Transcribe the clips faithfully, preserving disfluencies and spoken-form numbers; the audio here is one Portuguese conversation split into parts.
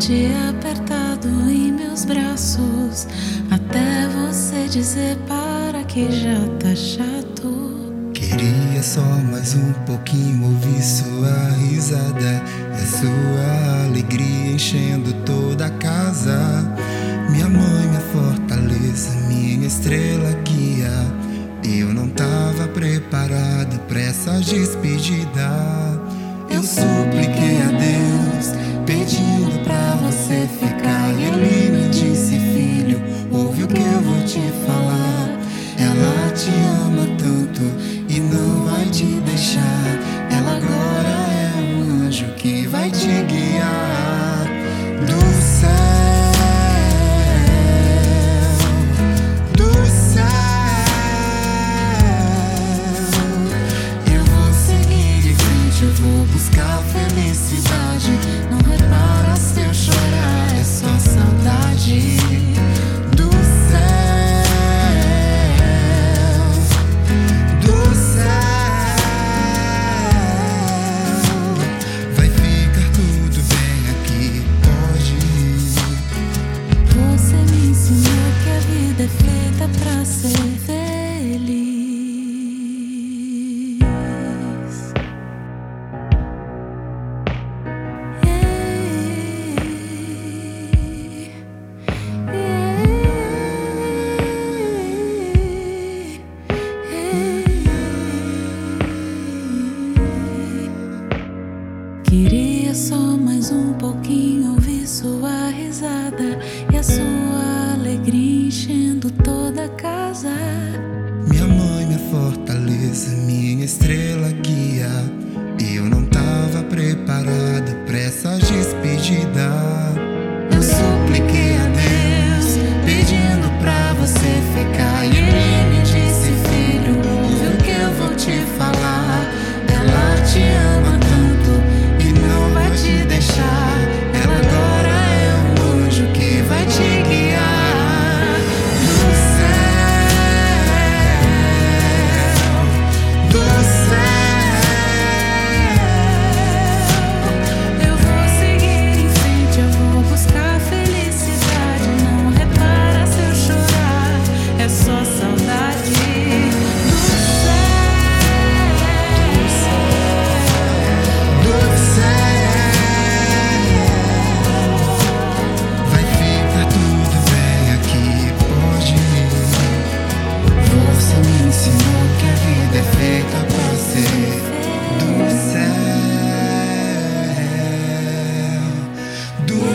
forte apertado em meus braços, até você dizer para que já tá chato. Queria só mais um pouquinho ouvir sua risada e a sua alegria enchendo toda a casa. Minha mãe, minha fortaleza, minha estrela guia. Eu não tava preparado pra essa despedida. Eu supliquei a Deus, pedindo pra você ficar, e Ele me disse: filho, ouve o que eu vou te falar. Ela te ama tanto e não vai te deixar. Ela agora é um anjo que vai te guiar do céu, do céu. Eu vou seguir em frente, eu vou buscar felicidade. Não repara se eu chorar, é só saudade. É feita pra ser feliz. Yeah, yeah. Queria só mais um pouquinho ouvir sua risada e a sua alegria enchendo toda a casa. Minha mãe, minha fortaleza, minha estrela guia. Eu não tava preparado pra essa despedida. Eu supliquei a Deus, pedindo pra você ficar, e Ele me disse: filho, ouve o que eu vou te falar. Ela te ama tanto e não vai te deixar. Ela agora é um anjo que vai te guiar do céu, do céu. Eu vou seguir em frente, eu vou buscar felicidade. Não repara se eu chorar, é só saudade. Do céu, vai ficar tudo bem aqui, pode ir. Você me ensinou que a vida é feita pra ser do céu, do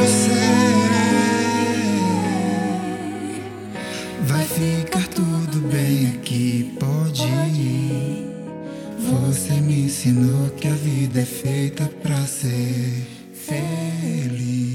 céu. Vai ficar tudo bem aqui, pode ir. Você me ensinou que a vida é feita pra ser feliz.